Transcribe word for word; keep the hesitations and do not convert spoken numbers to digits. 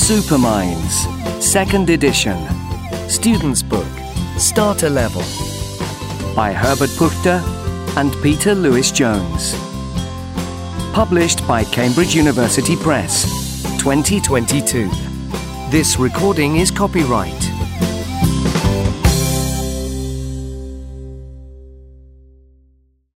Superminds, second edition. Student's Book, Starter Level. By Herbert Puchter and Peter Lewis-Jones. Published by Cambridge University Press, twenty twenty-two. This recording is copyright